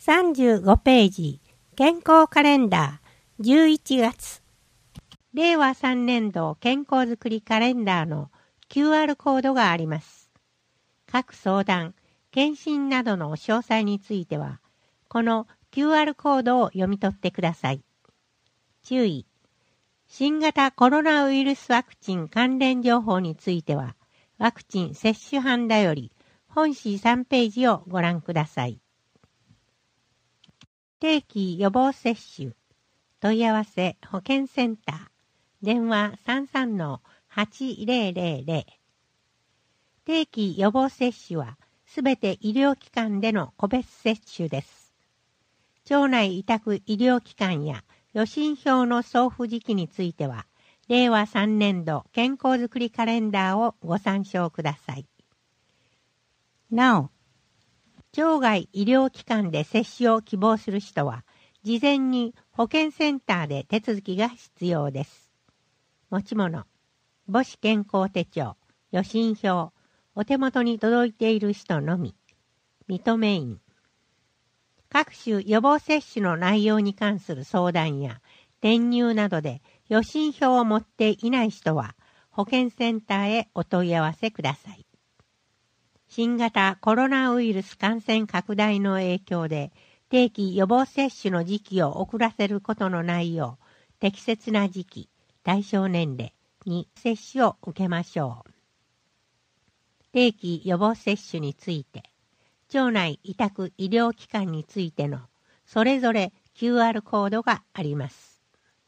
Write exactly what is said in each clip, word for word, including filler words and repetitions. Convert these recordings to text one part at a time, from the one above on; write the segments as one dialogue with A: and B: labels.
A: さんじゅうごページ、健康カレンダーじゅういちがつ。れいわさんねんど健康づくりカレンダーの キューアール コードがあります。各相談、検診などの詳細については、この キューアール コードを読み取ってください。注意。新型コロナウイルスワクチン関連情報については、ワクチン接種版だより本誌さんページをご覧ください。定期予防接種、問い合わせ保健センター、電話 さんさんのはちぜろぜろぜろ。定期予防接種はすべて医療機関での個別接種です。町内委託医療機関や予診票の送付時期については、れいわさんねんど健康づくりカレンダーをご参照ください。なお、町外医療機関で接種を希望する人は、事前に保健センターで手続きが必要です。持ち物、母子健康手帳、予診票、お手元に届いている人のみ、認め印。各種予防接種の内容に関する相談や転入などで予診票を持っていない人は保健センターへお問い合わせください。新型コロナウイルス感染拡大の影響で定期予防接種の時期を遅らせることのないよう適切な時期、対象年齢に接種を受けましょう。定期予防接種について町内委託医療機関についてのそれぞれ キューアール コードがあります。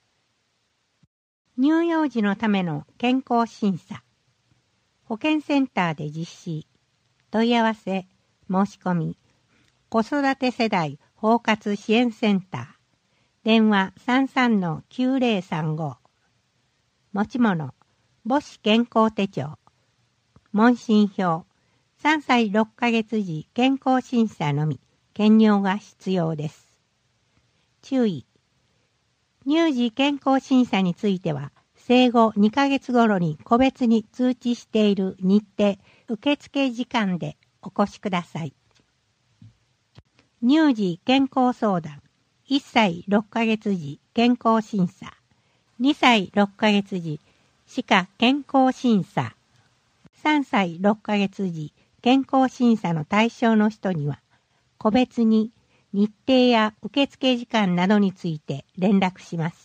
A: 乳幼児のための健康審査。保健センターで実施。問い合わせ、申し込み。子育て世代包括支援センター。電話 さんさんのきゅうぜろさんご。持ち物、母子健康手帳。問診票。さんさいろっかげつ時健康審査のみ、検尿が必要です。注意。乳児健康審査については、生後にかげつ頃に個別に通知している日程、受付時間でお越しください。乳児健康相談、いっさいろっかげつ時健康審査、にさいろっかげつ時歯科健康審査、さんさいろっかげつ時健康審査の対象の人には、個別に日程や受付時間などについて連絡します。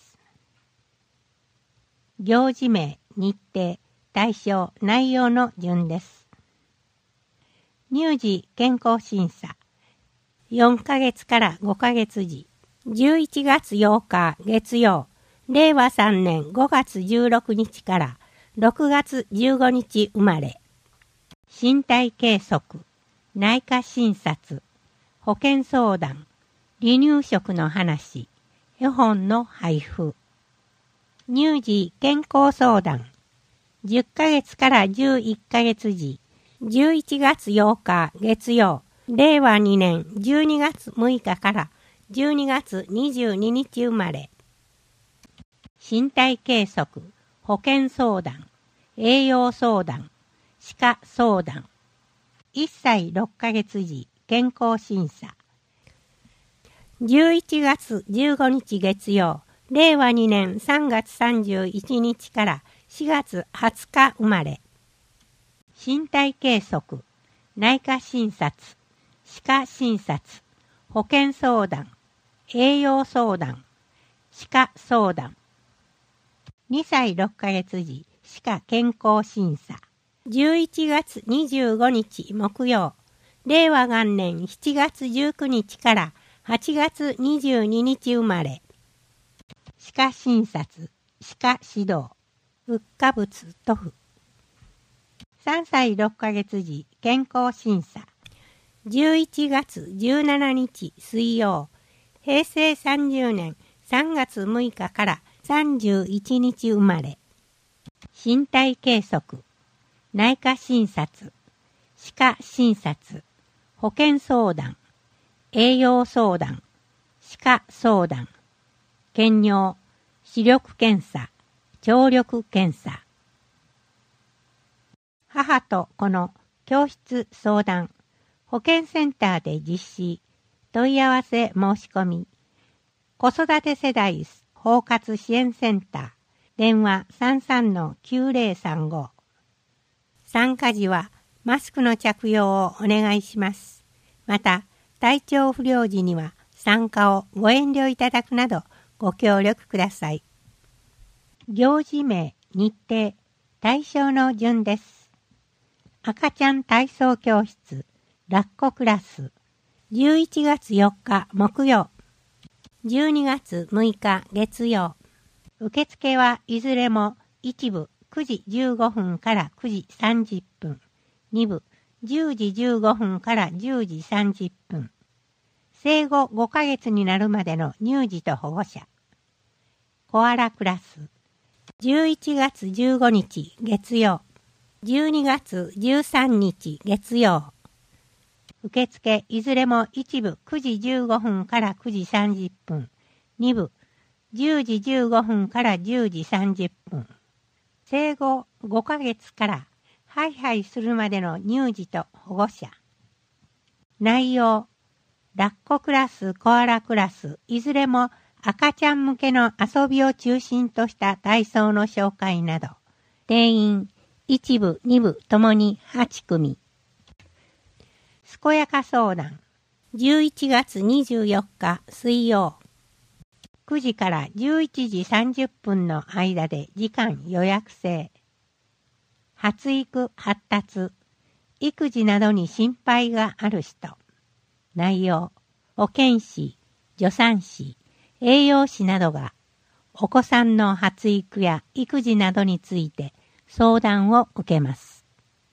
A: 行事名、日程、対象、内容の順です。乳児健康審査、よんかげつからごかげつ時、じゅういちがつようか月曜、れいわさんねんごがつじゅうろくにちからろくがつじゅうごにち生まれ。身体計測、内科診察、保健相談、離乳食の話、絵本の配布。乳児健康相談、じゅっかげつからじゅういっかげつ時、じゅういちがつようか月曜、れいわにねんじゅうにがつむいかからじゅうにがつにじゅうににち生まれ。身体計測、保健相談、栄養相談、歯科相談。いっさいろっかげつ時健康審査。じゅういちがつじゅうごにち月曜、れいわにねんさんがつさんじゅういちにちからしがつはつか生まれ。身体計測、内科診察、歯科診察、保健相談、栄養相談、歯科相談。にさいろっかげつ時歯科健康審査。じゅういちがつにじゅうごにち木曜、れいわがんねんしちがつじゅうくにちからはちがつにじゅうににち生まれ。歯科診察、歯科指導、うっか物塗布。さんさいろっかげつ時健康審査。じゅういちがつじゅうしちにち水曜、へいせいさんじゅうねんさんがつむいかからさんじゅういちにち生まれ。身体計測、内科診察、歯科診察、保健相談、栄養相談、歯科相談、検尿、視力検査、聴力検査。母と子の教室相談、保健センターで実施、 問い合わせ申し込み。子育て世代包括支援センター。電話 さんさんのきゅうぜろさんご。参加時はマスクの着用をお願いします。また、体調不良時には参加をご遠慮いただくなどご協力ください。行事名、日程、対象の順です。赤ちゃん体操教室、抱っこクラス、じゅういちがつよっか木曜、じゅうにがつむいか月曜。受付はいずれもいち部くじじゅうごふんからくじさんじゅっぷん、に部じゅうじじゅうごふんからじゅうじさんじゅっぷん。生後ごかげつになるまでの乳児と保護者。コアラクラス。じゅういちがつじゅうごにち月曜。じゅうにがつじゅうさんにち月曜。受付いずれもいち部くじじゅうごふんからくじさんじゅっぷん。に部じゅうじじゅうごふんからじゅうじさんじゅっぷん。生後ごかげつからハイハイするまでの乳児と保護者。内容。抱っこクラス、コアラクラス、いずれも赤ちゃん向けの遊びを中心とした体操の紹介など。定員いち部、に部ともにはちくみ。健やか相談。じゅういちがつにじゅうよっか水曜。くじからじゅういちじさんじゅっぷんの間で時間予約制。発育発達、育児などに心配がある人。内容、保健師、助産師、栄養士などがお子さんの発育や育児などについて相談を受けます。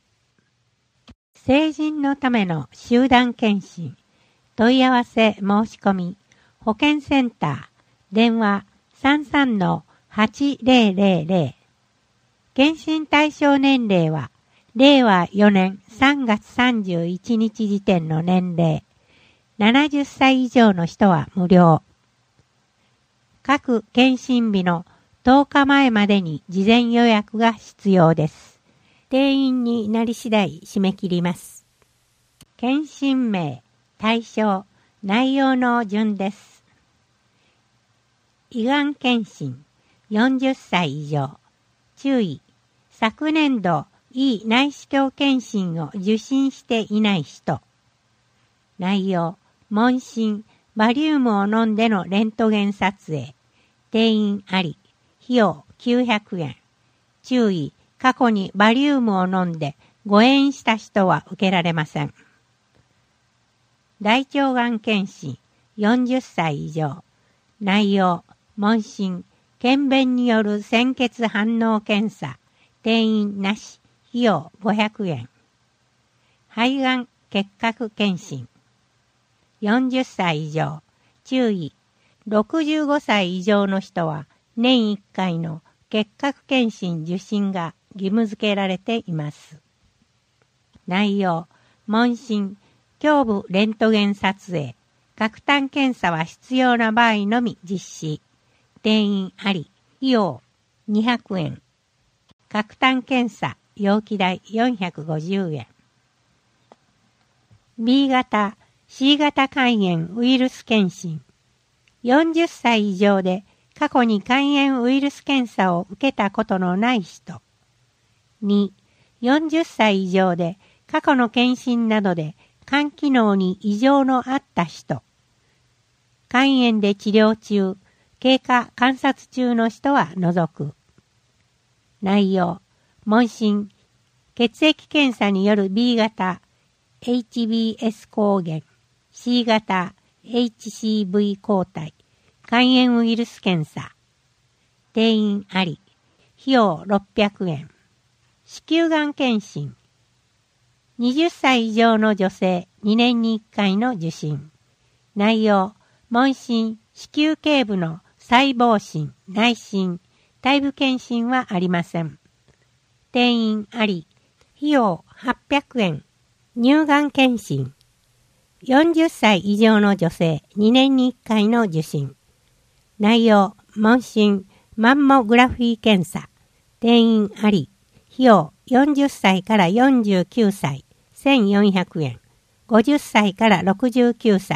A: 成人のための集団検診、問い合わせ申し込み、保健センター、電話 さんさんのはちぜろぜろぜろ。検診対象年齢は、れいわよねんさんがつさんじゅういちにち時点の年齢。ななじゅっさい以上の人は無料。各検診日のとおかまえまでに事前予約が必要です。定員になり次第締め切ります。検診名、対象、内容の順です。胃がん検診、よんじゅっさい以上。注意、昨年度胃内視鏡検診を受診していない人。内容、問診、バリウムを飲んでのレントゲン撮影。定員あり。費用きゅうひゃくえん。注意、過去にバリウムを飲んで誤嚥した人は受けられません。大腸がん検診、よんじゅっさい以上。内容、問診、検便による鮮血反応検査。定員なし。費用ごひゃくえん。肺がん結核検診。よんじゅっさい以上。注意。ろくじゅうごさい以上の人は年いっかいの結核検診受診が義務付けられています。内容。問診。胸部レントゲン撮影。核炭検査は必要な場合のみ実施。定員あり。費用にひゃくえん。核炭検査。容器代よんひゃくごじゅうえん。B 型、C 型肝炎ウイルス検診。よんじゅっさい以上で過去に肝炎ウイルス検査を受けたことのない人。に、よんじゅっさい以上で過去の検診などで肝機能に異常のあった人。肝炎で治療中、経過観察中の人は除く。内容。問診、血液検査による B 型、エイチビーエス 抗原、C 型、エイチシーブイ 抗体、肝炎ウイルス検査。定員あり。費用ろっぴゃくえん。子宮がん検診。はたち以上の女性にねんにいっかいの受診。内容、問診、子宮頸部の細胞診、内診、体部検診はありません。定員あり。費用はっぴゃくえん。乳がん検診。よんじゅっさい以上の女性にねんにいっかいの受診。内容、問診、マンモグラフィー検査。定員あり。費用よんじゅっさいからよんじゅうきゅうさい、せんよんひゃくえん。ごじゅっさいからろくじゅうきゅうさい、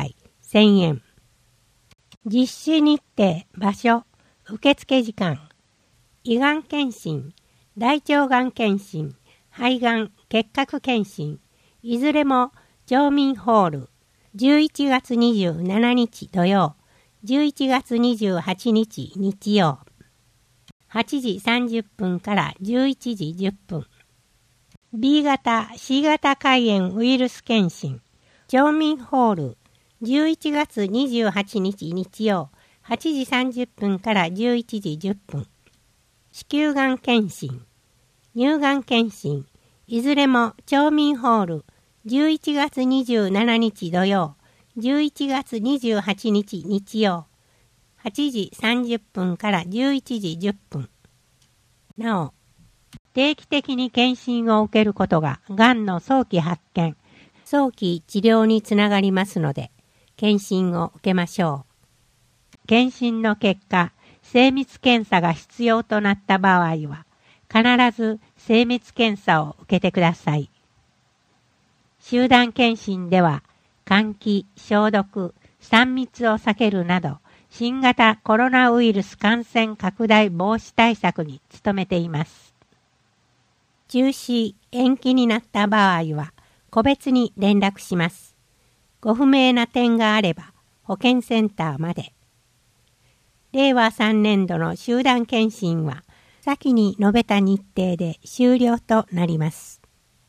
A: せんえん。実施日程、場所、受付時間。胃がん検診、大腸がん検診、肺がん、結核検診。いずれも町民ホール。じゅういちがつにじゅうしちにち土曜、じゅういちがつにじゅうはちにち日曜。はちじさんじゅっぷんからじゅういちじじゅっぷん。B 型、C 型肝炎ウイルス検診。町民ホール。じゅういちがつにじゅうはちにち日曜、はちじさんじゅっぷんからじゅういちじじゅっぷん。子宮がん検診。乳がん検診。いずれも町民ホール。じゅういちがつにじゅうしちにち土曜、じゅういちがつにじゅうはちにち日曜。はちじさんじゅっぷんからじゅういちじじゅっぷん。なお、定期的に検診を受けることが、がんの早期発見、早期治療につながりますので、検診を受けましょう。検診の結果、精密検査が必要となった場合は、必ず精密検査を受けてください。集団検診では、換気、消毒、さん密を避けるなど、新型コロナウイルス感染拡大防止対策に努めています。中止、延期になった場合は、個別に連絡します。ご不明な点があれば、保健センターまで。れいわさんねんどの集団検診は、先に述べた日程で終了となります。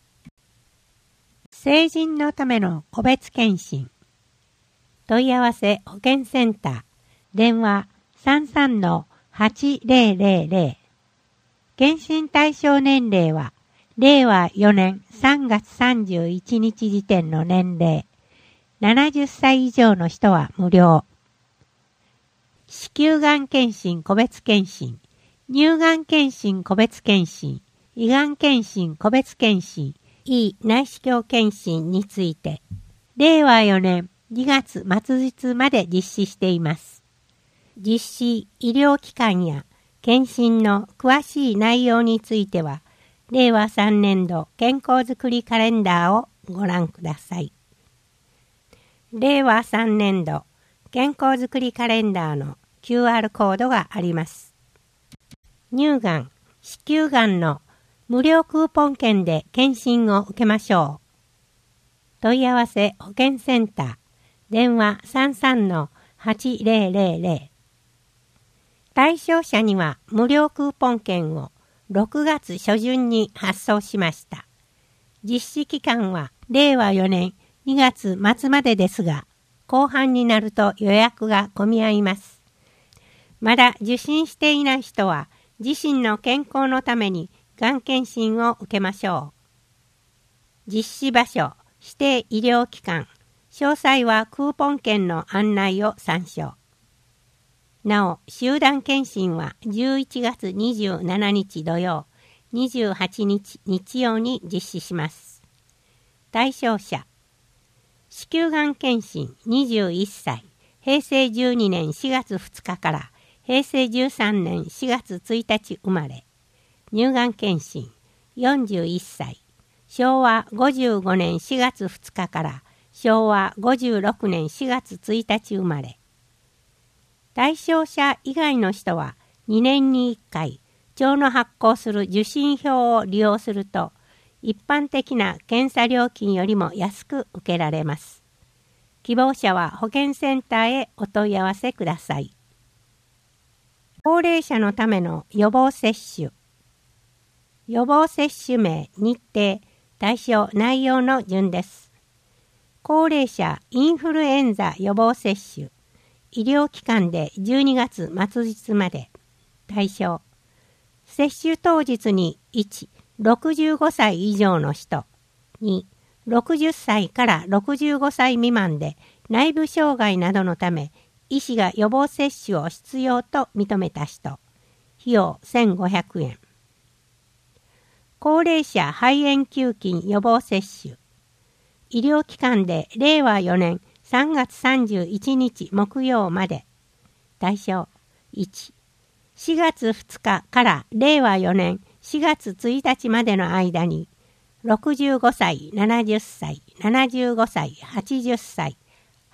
A: 成人のための個別検診。問い合わせ保健センター。電話 さんさんのはちぜろぜろぜろ。検診対象年齢は、れいわよねんさんがつさんじゅういちにち時点の年齢。ななじゅっさい以上の人は無料。子宮がん検診個別検診、乳がん検診個別検診、胃がん検診個別検診、胃内視鏡検診について、れいわよねんにがつ末日まで実施しています。実施医療機関や検診の詳しい内容については、れいわさんねんど健康づくりカレンダーをご覧ください。れいわさんねんど健康づくりカレンダーの キューアール コードがあります。乳がん、子宮がんの無料クーポン券で検診を受けましょう。問い合わせ保健センター、電話 さんさんのはちぜろぜろぜろ。対象者には無料クーポン券をろくがつしょじゅんに発送しました。実施期間はれいわよねんにがつまつまでですが、後半になると予約が混み合います。まだ受診していない人は、自身の健康のためにがん検診を受けましょう。実施場所、指定医療機関、詳細はクーポン券の案内を参照。なお、集団検診はじゅういちがつにじゅうしちにち土曜、にじゅうはちにち日曜に実施します。対象者、子宮がん検診にじゅういっさい、へいせいじゅうにねんしがつふつかからへいせいじゅうさんねんしがつついたち生まれ。乳がん検診よんじゅういっさい、しょうわごじゅうごねんしがつふつかからしょうわごじゅうろくねんしがつついたち生まれ。対象者以外の人はにねんにいっかい町の発行する受診票を利用すると一般的な検査料金よりも安く受けられます。希望者は保健センターへお問い合わせください。高齢者のための予防接種。予防接種名、日程、対象、内容の順です。高齢者インフルエンザ予防接種。医療機関でじゅうにがつ末日まで。対象。接種当日にいち、ろくじゅうごさい以上の人。に、ろくじゅっさいからろくじゅうごさい未満で内部障害などのため医師が予防接種を必要と認めた人。費用せんごひゃくえん。高齢者肺炎球菌予防接種。医療機関でれいわよねんさんがつさんじゅういちにち木曜まで。対象いち、しがつふつかかられいわよねんしがつついたちまでの間にろくじゅうごさい、ななじゅっさい、ななじゅうごさい、はちじゅっさい、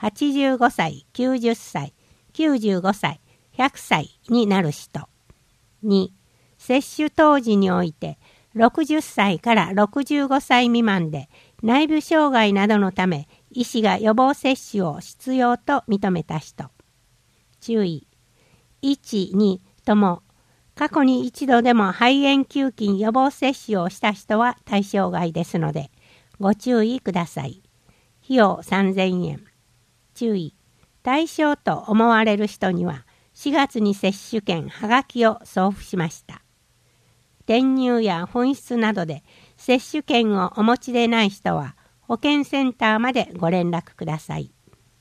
A: はちじゅうごさい、きゅうじゅっさい、きゅうじゅうごさい、ひゃくさいになる人。に、接種当時においてろくじゅっさいからろくじゅうごさい未満で内部障害などのため医師が予防接種を必要と認めた人。注意。いち、にとも過去に一度でも肺炎球菌予防接種をした人は対象外ですのでご注意ください。費用さんぜんえん。注意。対象と思われる人にはしがつに接種券はがきを送付しました。転入や紛失などで接種券をお持ちでない人は保健センターまでご連絡ください。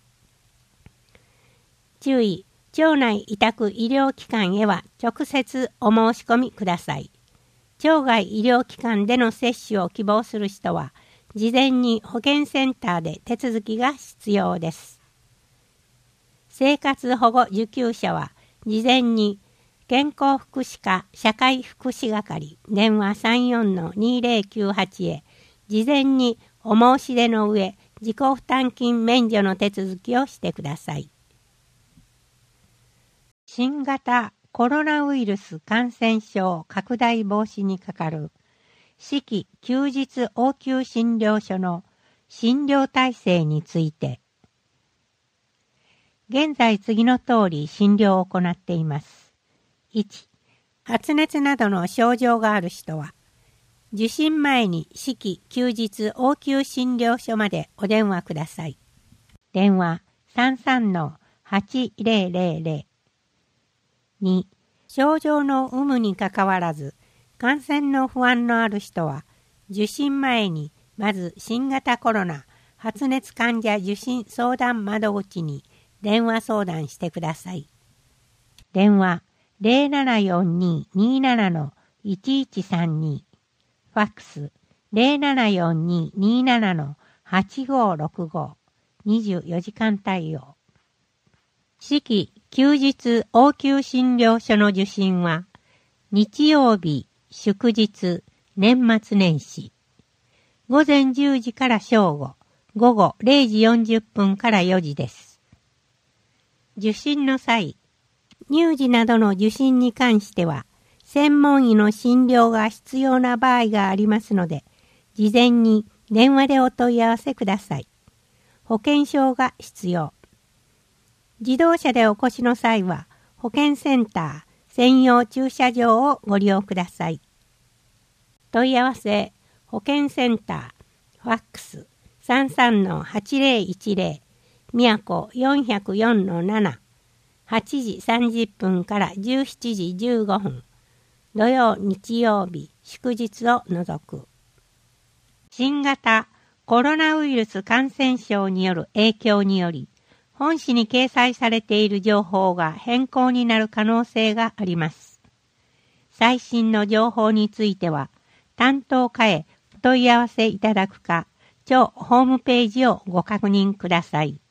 A: 注意。町内委託医療機関へは直接お申し込みください。町外医療機関での接種を希望する人は事前に保健センターで手続きが必要です。生活保護受給者は事前に健康福祉課社会福祉係電話 さんよんのにぜろきゅうはち へ事前にお申し出の上自己負担金免除の手続きをしてください。新型コロナウイルス感染症拡大防止にかかる四季休日応急診療所の診療体制について、現在次の通り診療を行っています。いち、発熱などの症状がある人は、受診前に四季休日応急診療所までお電話ください。電話 さんさんのはちぜろぜろぜろ。に、症状の有無にかかわらず、感染の不安のある人は、受診前にまず新型コロナ発熱患者受診相談窓口に電話相談してください。電話 ゼロななよんに にーななのいちいちさんに、ファックス ゼロななよんに にーななのはちごろくご、にじゅうよじかん対応。四季休日応急診療所の受診は、日曜日、祝日、年末年始。午前じゅうじから正午、午後れいじよんじゅっぷんからよじです。受診の際、乳児などの受診に関しては、専門医の診療が必要な場合がありますので、事前に電話でお問い合わせください。保険証が必要。自動車でお越しの際は、保健センター専用駐車場をご利用ください。問い合わせ、保健センター、ファックス さんさんのはちぜろいちぜろ、宮古よんぜろよんのなな、はちじさんじゅっぷんからじゅうしちじじゅうごふん、土曜日曜日祝日を除く。新型コロナウイルス感染症による影響により、本誌に掲載されている情報が変更になる可能性があります。最新の情報については、担当課へお問い合わせいただくか、庁ホームページをご確認ください。